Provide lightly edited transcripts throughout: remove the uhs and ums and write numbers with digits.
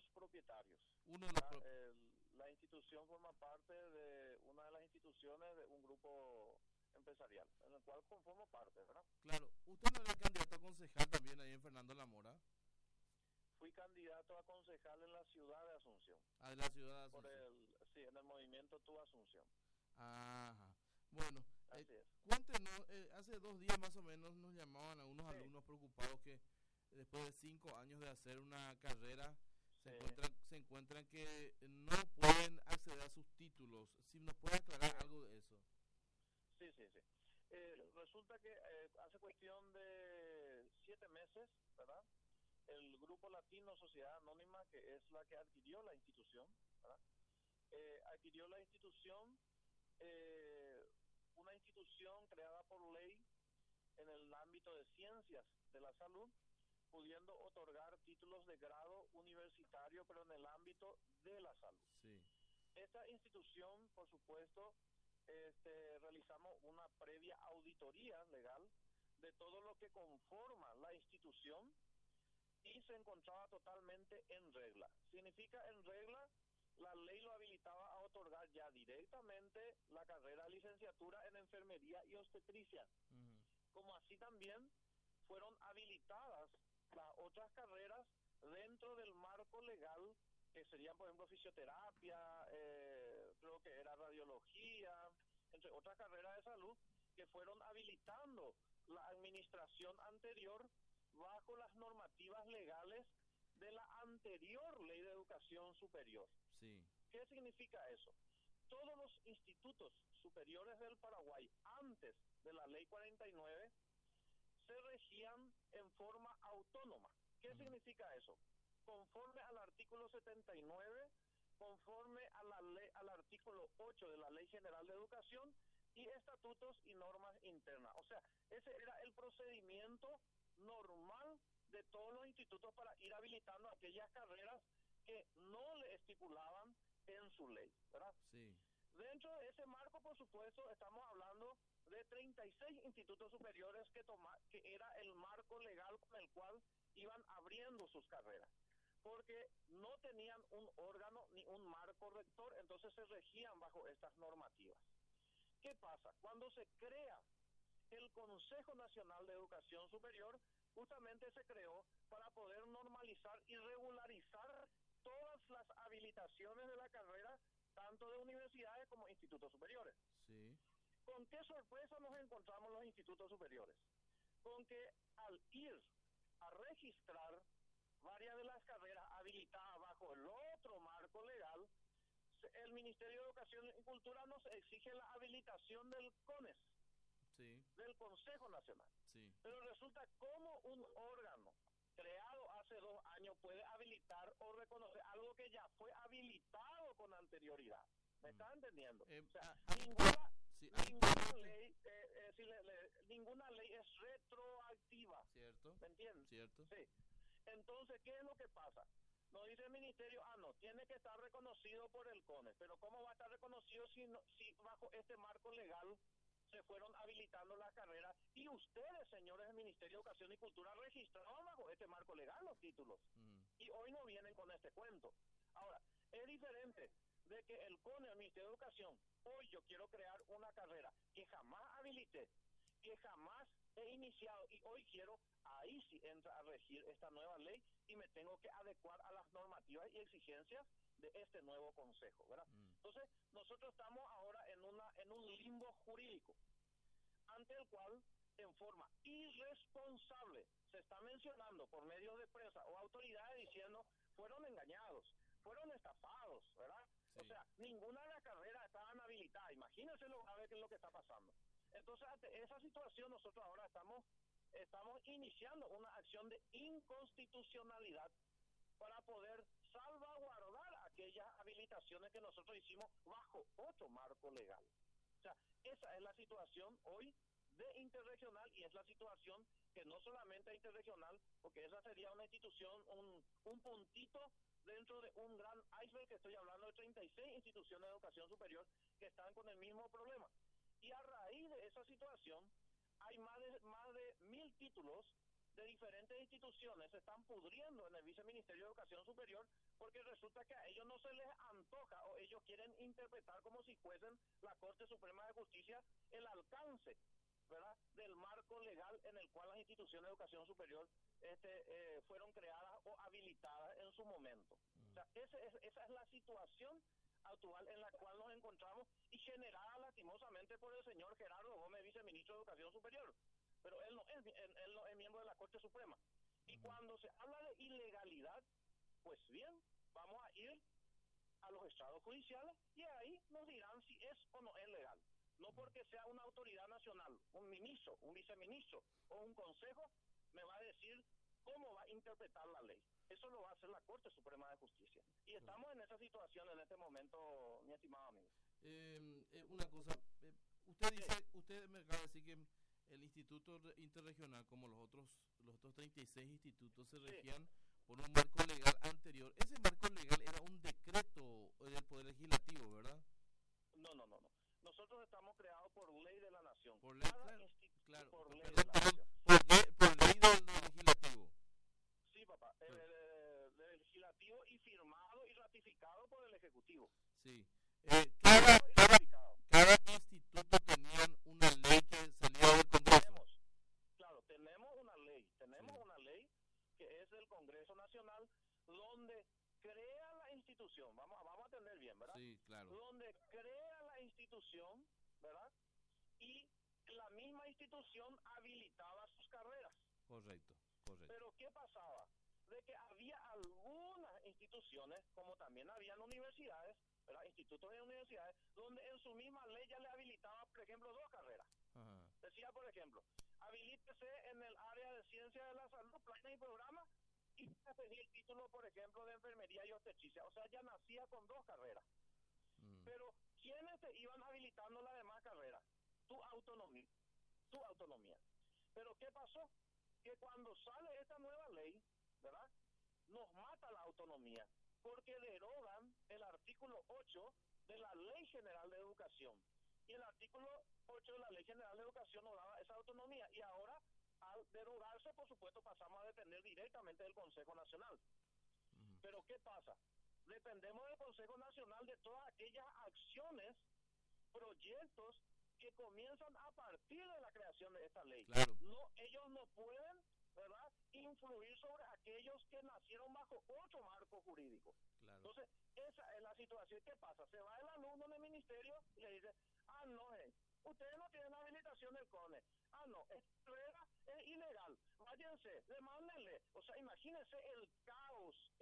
propietarios. Uno de los La institución forma parte de una de las instituciones de un grupo empresarial, en el cual conformo parte, ¿verdad? Claro, usted no era candidato a concejal también ahí en Fernando La Mora, Fui candidato a concejal en la ciudad de Asunción, de la ciudad de por Asunción. sí, en el movimiento Tu Asunción. Ajá. Bueno, Así es. cuéntenos, hace 2 días más o menos nos llamaban algunos Sí, alumnos preocupados que después de 5 años de hacer una carrera sí, se encuentran que no pueden acceder a sus títulos. Si nos puede aclarar sí, algo de eso. sí, sí, sí. Resulta que hace cuestión de 7 meses, ¿verdad? El Grupo Latino Sociedad Anónima, que es la que adquirió la institución, ¿verdad? Adquirió la institución, eh, una institución creada por ley en el ámbito de ciencias de la salud, pudiendo otorgar títulos de grado universitario, pero en el ámbito de la salud. Sí. Esta institución, por supuesto, realizamos una previa auditoría legal de todo lo que conforma la institución y se encontraba totalmente en regla. Significa en regla, la ley lo habilitaba a otorgar ya directamente la carrera de licenciatura en enfermería y obstetricia, Ujú. como así también fueron habilitadas las otras carreras dentro del marco legal, que serían, por ejemplo, fisioterapia, creo que era radiología, entre otras carreras de salud, que fueron habilitando la administración anterior bajo las normativas legales de la anterior Ley de Educación Superior. Sí. ¿Qué significa eso? Todos los institutos superiores del Paraguay, antes de la Ley 49, se regían en forma autónoma. ¿Qué Ujú. significa eso? Conforme al artículo 79, conforme a la ley, al artículo 8 de la Ley General de Educación y estatutos y normas internas. O sea, ese era el procedimiento normal de todos los institutos para ir habilitando aquellas carreras que no le estipulaban en su ley, ¿verdad? Sí. Dentro de ese marco, por supuesto, estamos hablando de 36 institutos superiores que era el marco legal con el cual iban abriendo sus carreras, porque no tenían un órgano ni un marco rector, entonces se regían bajo estas normativas. ¿Qué pasa? Cuando se crea el Consejo Nacional de Educación Superior, justamente se creó para poder normalizar y regularizar todas las habilitaciones de la carrera, tanto de universidades como institutos superiores. Sí. ¿Con qué sorpresa nos encontramos los institutos superiores? Con que al ir a registrar varias de las carreras habilitadas bajo el otro marco legal, el Ministerio de Educación y Cultura nos exige la habilitación del CONES, Sí. del Consejo Nacional. Sí. Pero resulta como un órgano creado hace 2 años puede habilitar o reconocer algo que ya fue habilitado con anterioridad. ¿Me Mm. estás entendiendo? O sea, Act- ninguna, sí, ninguna actualmente. ley, ninguna ley es retroactiva. Cierto. ¿Me entiendes? Cierto. Sí. Entonces, ¿qué es lo que pasa? Nos dice el ministerio, no, tiene que estar reconocido por el CONE, pero ¿cómo va a estar reconocido si bajo este marco legal se fueron habilitando las carreras y ustedes, señores del Ministerio de Educación y Cultura, registraron bajo este marco legal los títulos? Mm. Y hoy no vienen con este cuento. Ahora, es diferente de que el CONE, el Ministerio de Educación, hoy yo quiero crear una carrera que jamás habilité, que jamás he iniciado y hoy quiero, ahí sí entra a regir esta nueva ley y me tengo que adecuar a las normativas y exigencias de este nuevo consejo, ¿verdad? Mm. Entonces, nosotros estamos ahora en un limbo jurídico, ante el cual, en forma irresponsable, se está mencionando por medios de prensa o autoridades diciendo, fueron engañados, fueron estafados, ¿verdad? O Sí. sea, ninguna de las carreras estaban habilitadas. Imagínense lo grave que es lo que está pasando. Entonces, ante esa situación, nosotros ahora estamos iniciando una acción de inconstitucionalidad para poder salvaguardar aquellas habilitaciones que nosotros hicimos bajo otro marco legal. O sea, esa es la situación hoy de Interregional y es la situación que no solamente es Interregional, porque esa sería una institución, un puntito dentro de un gran iceberg, que estoy hablando de 36 instituciones de educación superior que están con el mismo problema. Y a raíz de esa situación hay más de 1000 títulos de diferentes instituciones se están pudriendo en el Viceministerio de Educación Superior porque resulta que a ellos no se les antoja o ellos quieren interpretar como si fuesen la Corte Suprema de Justicia el alcance, ¿verdad?, del marco legal en el cual las instituciones de educación superior fueron creadas o habilitadas en su momento. O sea, esa es la situación actual en la cual nos encontramos y generada lastimosamente por el señor Gerardo Gómez, viceministro de Educación Superior. Pero él no es miembro de la Corte Suprema. Y cuando se habla de ilegalidad, pues bien, vamos a ir a los estrados judiciales y ahí nos dirán si es o no es legal. No porque sea una autoridad nacional, un ministro, un viceministro o un consejo, me va a decir cómo va a interpretar la ley. Eso lo va a hacer la Corte Suprema de Justicia. Y estamos en esa situación en este momento, mi estimado amigo. Una cosa, usted me acaba de decir que el Instituto Interregional, como los otros 36 institutos, se regían por un marco legal anterior. Ese marco legal era un decreto del Poder Legislativo, ¿verdad? No. Nosotros estamos creados por ley de la Nación. Por ley, claro. Por ley de la Nación. Por ley del Legislativo. Sí, papá. Del Legislativo y firmado y ratificado por el Ejecutivo. Sí. Cada instituto tenían una ley que salía del Congreso. Tenemos una ley que es del Congreso Nacional, donde crea la institución, vamos a entender bien, ¿verdad? Sí, claro. Donde crea la institución, ¿verdad? Y la misma institución habilitaba sus carreras. Correcto. Pero ¿qué pasaba? De que había algunas instituciones, como también habían universidades, ¿verdad?, institutos de universidades, donde en su misma ley ya le habilitaba, por ejemplo, 2 carreras. Ajá. Decía, por ejemplo, habilítese en el área de ciencia de la salud, planes y programas, y pedía el título, por ejemplo, de enfermería y obstetricia. O sea, ya nacía con 2 carreras. Pero, ¿quiénes te iban habilitando las demás carreras? Tu autonomía. Pero, ¿qué pasó? Que cuando sale esta nueva ley, ¿verdad?, nos mata la autonomía, porque derogan el artículo 8 de la Ley General de Educación. Y el artículo 8 de la Ley General de Educación nos daba esa autonomía. Y ahora, al derogarse, por supuesto, pasamos a depender directamente del Consejo Nacional. Pero, ¿qué pasa? Dependemos del Consejo Nacional de todas aquellas acciones, proyectos que comienzan a partir de la creación de esta ley. Claro. Ellos no pueden, ¿verdad?, influir sobre aquellos que nacieron bajo otro marco jurídico. Claro. Entonces, esa es la situación. ¿Qué pasa? Se va el alumno en el ministerio y le dice, ustedes no tienen habilitación del CONE. No, esta carrera es ilegal. Váyanse, demándenle. O sea, imagínense el caos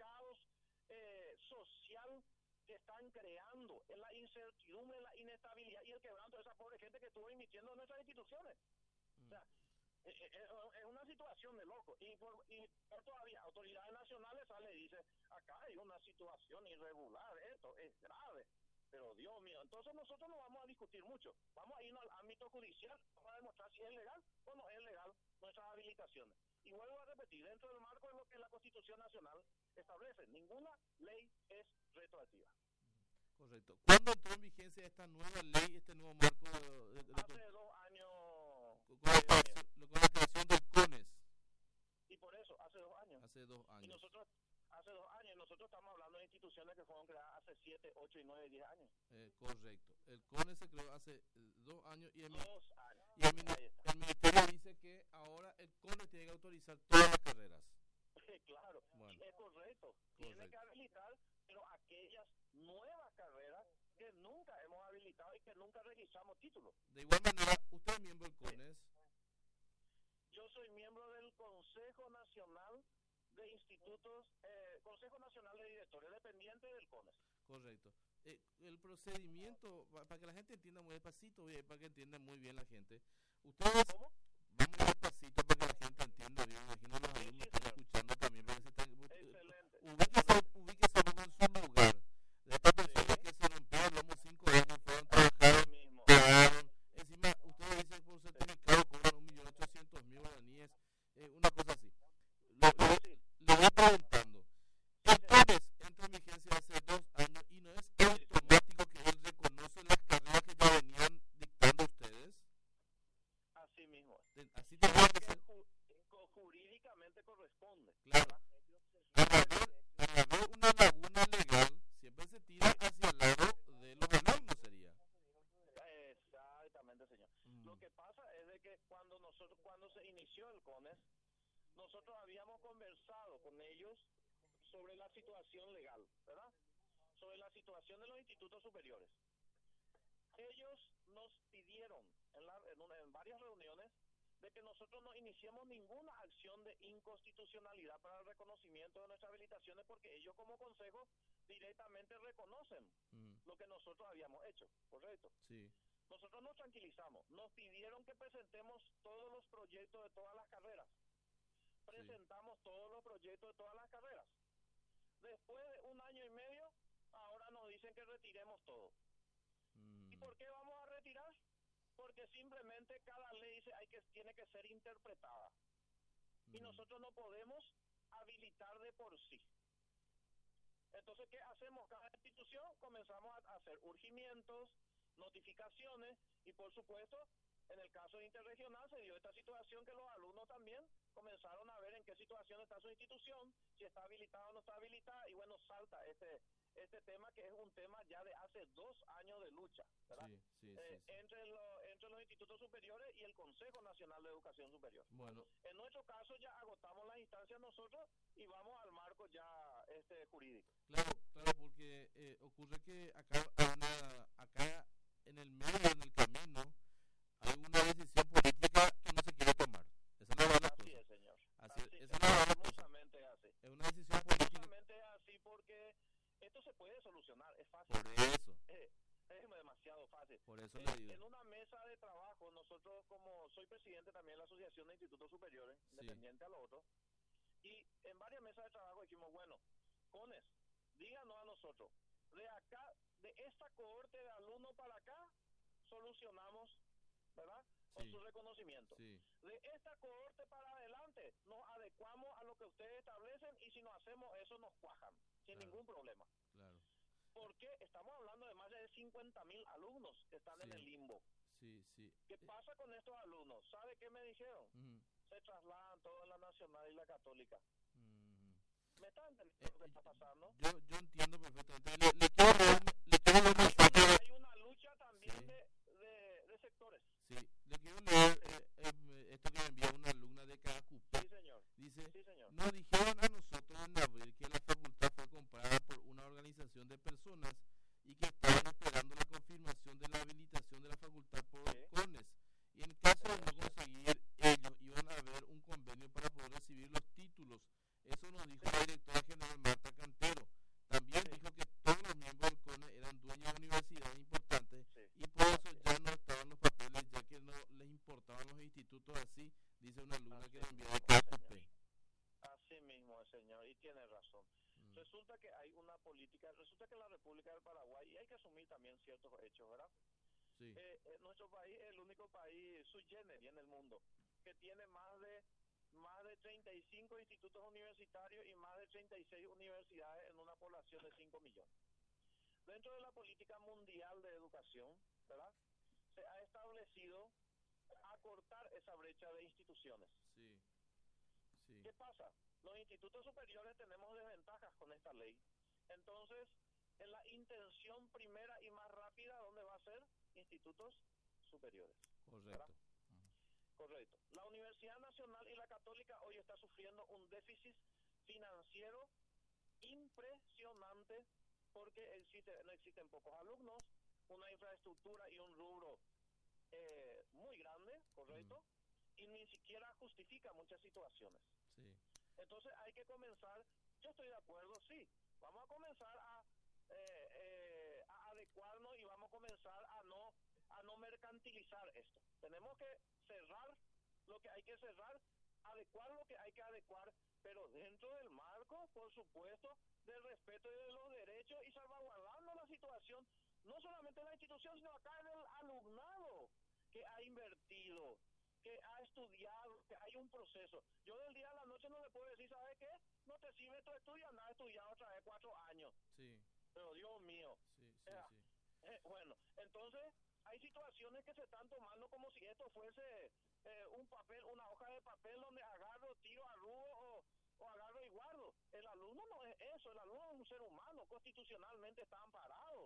social que están creando, en la incertidumbre, en la inestabilidad y el quebranto de esa pobre gente que estuvo emitiendo en nuestras instituciones. O sea, es una situación de loco. Y todavía autoridades nacionales salen y dicen, acá hay una situación irregular, esto es grave. Pero Dios mío, entonces nosotros no vamos a discutir mucho. Vamos a irnos al ámbito judicial, vamos a demostrar si es legal o no es legal nuestras habilitaciones. Y vuelvo a repetir, dentro del marco de lo que la Constitución Nacional establece, ninguna ley es retroactiva. Correcto. ¿Cuándo entró en vigencia esta nueva ley, este nuevo marco? Hace 2 años. Con la creación del CONES. Y por eso, hace 2 años. Hace 2 años. Y nosotros, hace 2 años, nosotros estamos hablando de instituciones que fueron creadas hace 7, 8, 9, 10 años. Correcto. El CONES se creó hace 2 años y el Ministerio dice que ahora el CONES tiene que autorizar todas las carreras. Claro, bueno, es correcto. Tiene que habilitar, pero aquellas nuevas carreras que nunca hemos habilitado y que nunca registramos títulos. De igual manera, ¿usted es miembro del CONES? Yo soy miembro del Consejo Nacional de Institutos, Consejo Nacional de Directores, dependiente del CONES. Correcto. El procedimiento, para que la gente entienda muy despacito, para que entienda muy bien la gente. Ustedes, ¿Cómo? Vamos despacito para que la gente entienda bien. Imagino los alumnos están escuchando también. Excelente. Ubíquese un poco en su lugar. De esta persona que se rompió el lomo 5 años, fueron trabajaron, pagaron. Encima, ustedes dicen por certificado cobran 1.800.000 guaraníes, una cosa así. Le voy preguntando. El CONES entra en vigencia hace 2 años y no es automático que él reconoce las carreras que ya venían dictando ustedes. Así mismo. Así tendría que ser. ellos sobre la situación legal, ¿verdad? Sobre la situación de los institutos superiores. Ellos nos pidieron en varias reuniones de que nosotros no iniciemos ninguna acción de inconstitucionalidad para el reconocimiento de nuestras habilitaciones, porque ellos como consejo directamente reconocen lo que nosotros habíamos hecho, ¿correcto? Sí. Nosotros nos tranquilizamos, nos pidieron que presentemos todos los proyectos de todas las carreras. Presentamos todos los proyectos de todas las carreras. Después de 1 año y medio, ahora nos dicen que retiremos todo. ¿Y por qué vamos a retirar? Porque simplemente cada ley tiene que ser interpretada. Y nosotros no podemos habilitar de por sí. Entonces, ¿qué hacemos? Cada institución comenzamos a hacer urgimientos, notificaciones, y por supuesto, en el caso Interregional se dio esta situación que los alumnos también comenzaron a ver en qué situación está su institución, si está habilitada o no está habilitada, y bueno, salta este tema que es un tema ya de hace 2 años de lucha, ¿verdad? Sí. Entre los institutos superiores y el Consejo Nacional de Educación Superior. Bueno. En nuestro caso ya agotamos las instancias nosotros y vamos al marco ya jurídico. Claro, porque ocurre que acá en el medio, en el camino, hay una decisión política que no se quiere tomar. Esa es la verdad. Así es, señor. Lastimosamente es así. Es una decisión política. Lastimosamente es así porque esto se puede solucionar, es fácil. Por eso. Es demasiado fácil. Por eso le digo. En una mesa de trabajo, nosotros, como soy presidente también de la Asociación de Institutos Superiores, independiente a lo otro, y en varias mesas de trabajo dijimos, bueno, CONES, díganos a nosotros, de acá, de esta cohorte de alumnos para acá, solucionamos, ¿verdad? Con su reconocimiento. Sí. De esta cohorte para adelante, nos adecuamos a lo que ustedes establecen, y si no hacemos eso, nos cuajan, sin ningún problema. Claro. Porque estamos hablando de más de 50.000 alumnos que están en el limbo. Sí. ¿Qué pasa con estos alumnos? ¿Sabe qué me dijeron? Se trasladan todos en la Nacional y la Católica. ¿Me está entendiendo lo que está pasando? Yo entiendo perfectamente. Le quiero leer un mensaje. Hay una lucha también de sectores. Sí, le quiero leer esto que me envía una alumna de CACUPE. Sí, señor. Dice, sí, señor. Nos dijeron a nosotros en abril que la facultad fue comprada por una organización de personas y que estaban esperando la confirmación de la habilitación de la facultad por CONES. Y en caso de no conseguir, ellos iban a ver un convenio para poder recibir los títulos. Eso nos dijo la directora general Marta Cantero. También dijo que todos los miembros del CONES eran dueños de universidades importantes y por eso ya no estaban los papeles, ya que no les importaban los institutos así, dice una alumna que me envió de CACUPE. Así mismo, señor, y tiene razón. Resulta que hay una política, resulta que la República del Paraguay, y hay que asumir también ciertos hechos, ¿verdad? Sí. Nuestro país es el único país sui generis en el mundo que tiene más de 35 institutos universitarios y más de 36 universidades en una población de 5 millones. Dentro de la política mundial de educación, ¿verdad?, se ha establecido acortar esa brecha de instituciones. Sí. ¿Qué pasa? Los institutos superiores tenemos desventajas con esta ley. Entonces, en la intención primera y más rápida, ¿dónde va a ser? Institutos superiores. Correcto. Correcto. La Universidad Nacional y la Católica hoy está sufriendo un déficit financiero impresionante porque no existen pocos alumnos, una infraestructura y un rubro muy grande, ¿correcto? Y ni siquiera justifica muchas situaciones. Sí. Entonces hay que comenzar, yo estoy de acuerdo, sí, vamos a comenzar a adecuarnos y vamos a comenzar a no mercantilizar esto. Tenemos que cerrar lo que hay que cerrar, adecuar lo que hay que adecuar, pero dentro del marco, por supuesto, del respeto de los derechos y salvaguardando la situación, no solamente en la institución, sino acá en el alumnado que ha invertido, que ha estudiado, que hay un proceso. Yo del día a la noche no le puedo decir, ¿sabes qué? No te sirve tu estudio, anda a estudiar otra vez 4 años. Sí. Pero Dios mío. Bueno, entonces hay situaciones que se están tomando como si esto fuese un papel, una hoja de papel donde agarro, tiro, arrugo o agarro y guardo. El alumno no es eso, el alumno es un ser humano, constitucionalmente está amparado.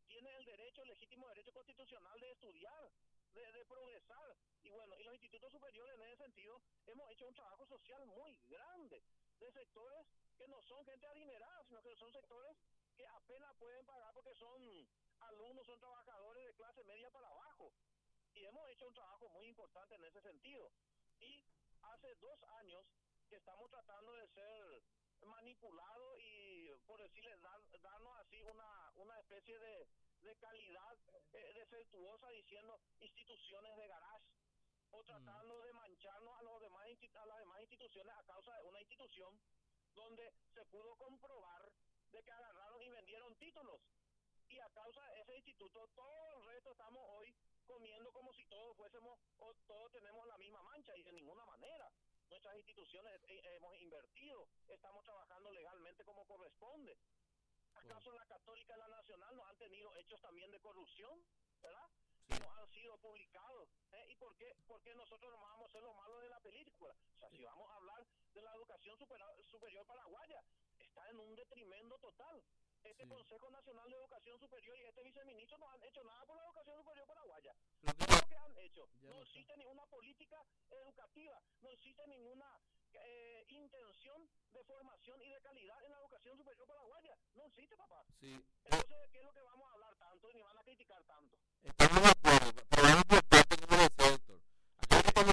tiene el derecho, el legítimo derecho constitucional de estudiar, de progresar. Y bueno, y los institutos superiores en ese sentido hemos hecho un trabajo social muy grande de sectores que no son gente adinerada, sino que son sectores que apenas pueden pagar porque son alumnos, son trabajadores de clase media para abajo. Y hemos hecho un trabajo muy importante en ese sentido. Y hace 2 años que estamos tratando de ser manipulados y, por decirle, darnos así una especie de calidad defectuosa diciendo instituciones de garage, o tratando de mancharnos a las demás instituciones a causa de una institución donde se pudo comprobar de que agarraron y vendieron títulos. Y a causa de ese instituto, todo el resto estamos hoy comiendo como si todos fuésemos o todos tenemos la misma mancha, y de ninguna manera. Nuestras instituciones hemos invertido, estamos trabajando legalmente como corresponde. ¿Acaso la Católica y la Nacional no han tenido hechos también de corrupción, verdad? Que no han sido publicados. ¿Y por qué nosotros no vamos a ser los malos de la película? O sea, si vamos a hablar de la educación superior paraguaya, está en un detrimento total. Este Consejo Nacional de Educación Superior y este viceministro no han hecho nada por la educación superior paraguaya. ¿Qué es lo que han hecho? No existe ninguna política educativa, no existe ninguna intención de formación y de calidad en la educación superior paraguaya. No existe, papá. Entonces, ¿de qué es lo que vamos a hablar tanto y ni van a criticar tanto? Estamos de acuerdo, pero vamos por parte, como decía Héctor. Acá estamos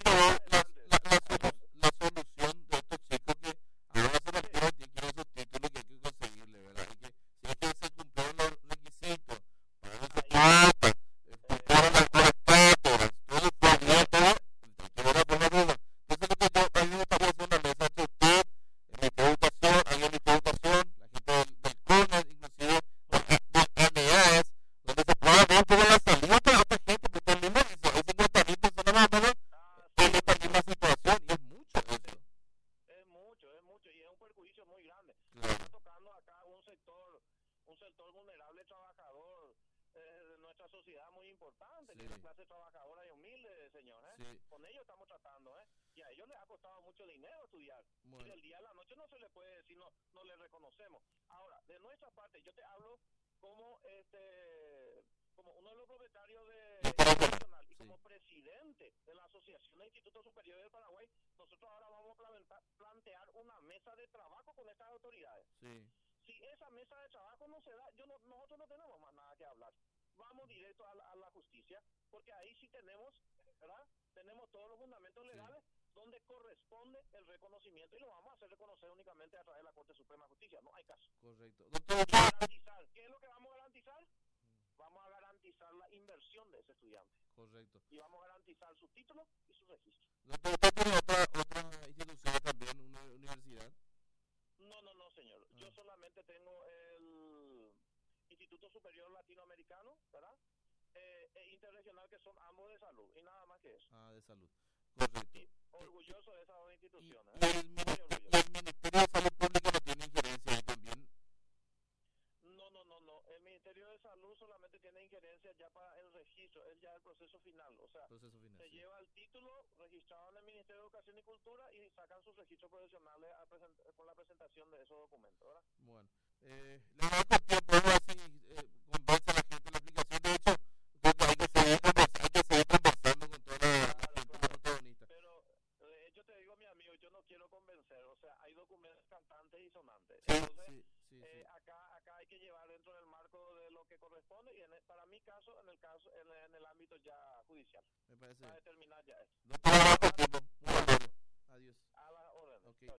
la solución de estos chicos que ahora se les quiere esos títulos que hay que conseguirle, ¿verdad? Y que si es que se cumplieron los requisitos para los plata, para las cátedras, todo fue bien, todo, hay que ver la forma de. Entonces, lo que yo, a mí me gustaría hacer una mesa entre usted, el Ministerio de Educación, alguien del Ministerio de Educación, la gente del CONES, inclusive del ANEAS, donde se pueda ver un poco la salida para esta gente, porque el mismo dice, hay 50.000 personas más o menos en esta misma situación, y es mucho eso. Es mucho, y es un perjuicio muy grande. Claro. Está tocando acá un sector vulnerable, trabajador de nuestra sociedad muy importante, que es la clase trabajadora y humilde, señor. Con ellos estamos tratando, y a ellos les ha costado mucho dinero estudiar. Bueno. Y del día a la noche no se les puede decir, no les reconocemos. Ahora, de nuestra parte, yo te hablo como uno de los propietarios de Nacional y como presidente de la Asociación de Institutos Superiores del Paraguay. Nosotros ahora vamos a plantear una mesa de trabajo con estas autoridades. Si esa mesa de trabajo no se da, nosotros no tenemos más nada que hablar. Vamos directo a la justicia, porque ahí sí tenemos, ¿verdad? Tenemos todos los fundamentos legales donde corresponde el reconocimiento, y lo vamos a hacer reconocer únicamente a través de la Corte Suprema de Justicia. No hay caso. Correcto. Garantizar. ¿Qué es lo que vamos a garantizar? Vamos a garantizar la inversión de ese estudiante. Correcto. Y vamos a garantizar su título y su registro. Doctor, ¿usted tiene otra institución también, una universidad? No, señor. Yo solamente tengo el Instituto Superior Latinoamericano, ¿verdad? Interregional, que son ambos de salud, y nada más que eso. De salud. Correcto. Y orgulloso de esas dos instituciones. ¿Y el Ministerio de Salud Pública no tiene injerencia ahí también? No. El Ministerio de Salud solamente tiene injerencia ya para el registro, es ya el proceso final. O sea, se lleva el título registrado en el Ministerio de Educación y Cultura y sacan sus registros profesionales con la presentación de esos documentos, ¿verdad? Bueno, le agradezco el tiempo, así convence a la gente la aplicación. De hecho, creo que hay que seguir conversando con toda la protagonista. Pero yo te digo, mi amigo, yo no quiero convencer, o sea, hay documentos cantantes y sonantes. Entonces, acá hay que llevar dentro del marco de lo que corresponde, y para mi caso, en el ámbito ya judicial. Me parece. Para determinar ya esto. No te agradezco el tiempo. Muy amable. Adiós. A la orden. Okay.